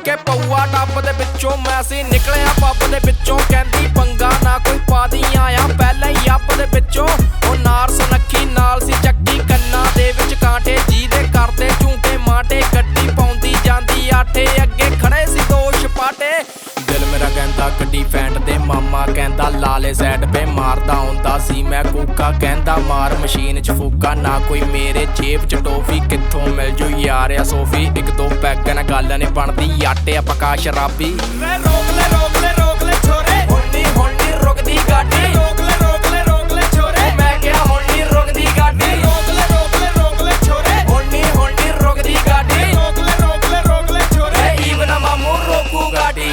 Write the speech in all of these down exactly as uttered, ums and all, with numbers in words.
ਕੇ ਪਊਆ tub ਦੇ ਵਿੱਚੋਂ ਮੈਂ ਸੀ ਨਿਕਲਿਆ ਪੱਬ ਦੇ ਵਿੱਚੋਂ ਕਹਿੰਦੀ ਪੰਗਾ ਨਾ ਕੋਈ ਪਾਦੀ ਆਇਆ ਪਹਿਲਾਂ ਹੀ ਅੱਬ ਦੇ ਵਿੱਚੋਂ ਉਹ ਨਾਰ ਸੁਨੱਖੀ ਨਾਲ ਸੀ ਚੱਕੀ ਕੰਨਾਂ ਦੇ ਵਿੱਚ ਕਾਂਟੇ ਜਿਹਦੇ ਕਰਦੇ ਝੂੰਟੇ ਮਾਟੇ ਗੱਡੀ ਪਾਉਂਦੀ ਜਾਂਦੀ ਆਟੇ ਅੱਗੇ ਖੜੇ ਸੀ ਦੋ ਛਪਾਟੇ ਦਿਲ ਮੇਰਾ ਕਹਿੰਦਾ ਗੱਡੀ ਫੈਂਟ ਦੇ ਮਾਮਾ ਕਹਿੰਦਾ ਲਾਲੇ ਸਾਈਡ ਪੇ ਮਾਰਦਾ ਹੁੰਦਾ ਸੀ ਮੈਂ ਕੂਕਾ ਕਹਿੰਦਾ ਮਾਰ ਮਸ਼ੀਨ ਚ ਫੂਕਾ ਨਾ ਕੋਈ ਮੇਰੇ ਜੇਬ ਚ ਟੋਫੀ ਕਿੱਥੋਂ ਮਿਲ ਜੂ ਯਾਰ ਆ ਸੋਫੀ ਇੱਕ ਦੋ ਪੈਗ ਨਾਲ ਗੱਲ ਨੀ ਬਣਦੀ ਆਟੇ ਆ ਪਕਾ ਸ਼ਰਾਬੀ ਵੇ ਰੋਕ ਲੈ ਰੋਕ ਲੈ ਰੋਕ ਲੈ ਛੋਰੇ ਹੁਣ ਨੀ ਹੁਣ ਨੀ ਰੁਕਦੀ ਗਾਡੀ ਰੋਕ ਲੈ ਰੋਕ ਲੈ ਰੋਕ ਲੈ ਛੋਰੇ ਮੈਂ ਕਿਹਾ ਹੁਣ ਨੀ ਰੁਕਦੀ ਗਾਡੀ ਰੋਕ ਲੈ ਰੋਕ ਲੈ ਰੋਕ ਲੈ ਛੋਰੇ ਹੁਣ ਨੀ ਹੁਣ ਨੀ ਰੁਕਦੀ ਗਾਡੀ ਰੋਕ ਲੈ ਰੋਕ ਲੈ ਰੋਕ ਲੈ ਛੋਰੇ ਇਹ ਈਵਨ ਮਾਮੂ ਰੋਕੂ ਗਾਡੀ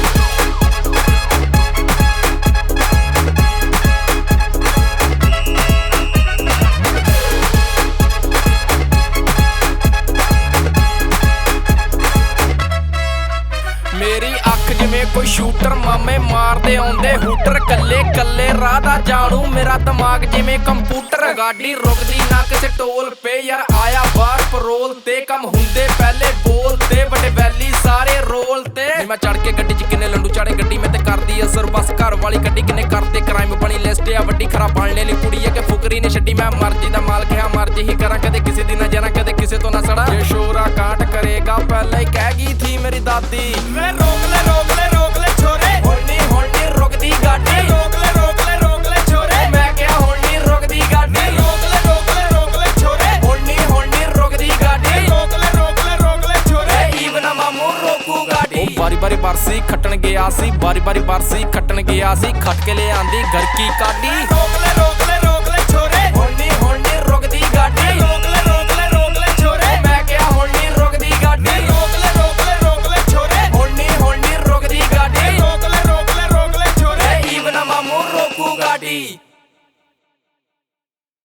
ਮੇਰੀ ਅੱਖ ਜਿਵੇਂ ਕੋਈ ਸ਼ੂਟਰ ਮਾਮੇ ਮਾਰਦੇ ਆਉਂਦੇ ਹੂਟਰ ਕੱਲੇ ਕੱਲੇ ਰਾਹ ਦਾ ਜਾਣੂ ਮੇਰਾ ਦਿਮਾਗ ਜਿਵੇਂ ਕੰਪਿਊਟਰ ਗਾਡੀ ਰੁਕਦੀ ਨਾ ਕਿਸੇ ਟੋਲ ਪੇ ਯਾਰ ਆਇਆ ਬਾਹਰ ਪਰੋਲ ਤੇ ਕੰਮ ਹੁੰਦੇ ਪਹਿਲੇ ਬੋਲ ਤੇ ਵੱਡੇ ਵੈਲੀ ਸਾਰੇ ਰੋਲ ਤੇ ਮੈਂ ਚੜ ਕੇ ਗੱਡੀ 'ਚ ਕਿੰਨੇ ਲੰਡੂ ਚਾੜੇ ਗੱਡੀ ਮੈਂ ਤੇ ਕਰਦੀ ਅਸਰ ਬਸ ਘਰ ਵਾਲੀ ਗੱਡੀ ਕਿੰਨੇ ਕਰਦੇ ਕ੍ਰਾਈਮ ਬਣੀ ਲਿਸਟ ਆ ਵੱਡੀ ਖਰਾ ਬਣਨੇ ਲਈ ਕੁੜੀ ਆ ਕਿ ਫੁਕਰੀ ਨੇ ਛੱਡੀ ਮੈਂ ਮਰਜ਼ੀ ਦਾ ਮਾਲਕ ਹਾਂ ਮਰਜ਼ੀ ਹੀ ਕਰਾਂ ਕਦੇ ਕਿਸੇ ਦੀ ਨਾ ਜਰਾਂ ਕਦੇ ਕਿਸੇ ਤੋਂ ਨਾ ਸੜਾ ਜੇ ਸ਼ੋਰਾ ਕਾਟ ਕਰੇਗਾ ਪਹਿਲਾਂ ਹੀ ਕਹਿ ਗਈ ਥੀ ਮੇਰੀ ਦਾਦੀ ਵੇ ਰੋਕ ਲੈ ਰੋਕ ਲੈ ਰੋਕ ਲੈ ਛੋਰੇ ਹੁਣ ਨੀ ਹੁਣ ਨੀ ਰੁਕਦੀ ਗਾਡੀ ਰੋਕ ਲੈ ਰੋਕ ਲੈ ਰੋਕ ਲੈ ਛੋਰੇ ਮੈਂ ਕਿਹਾ ਹੁਣ ਨੀ ਰੁਕਦੀ ਗਾਡੀ ਰੋਕ ਲੈ ਰੋਕ ਲੈ ਰੋਕ ਲੈ ਛੋਰੇ ਹੁਣ ਨੀ ਹੁਣ ਨੀ ਰੁਕਦੀ ਗਾਡੀ ਰੋਕ ਲੈ ਰੋਕ ਲੈ ਰੋਕ ਲੈ ਛੋਰੇ ਇਹ ਈਵਨ ਮਾਮੂ ਰੋਕੂ ਗਾਡੀ ਉਹ ਬਾਰੀ ਬਾਰੀ ਬਰਸੀ ਖੱਟਣ ਗਿਆ ਸੀ ਬਾਰੀ ਬਾਰੀ ਬਰਸੀ ਖੱਟਣ ਗਿਆ ਸੀ ਖੱਟ ਕੇ ਲਿਆਂਦੀ ਘਰ ਕੀ ਕਾਡੀ ਰੋਕ ਲੈ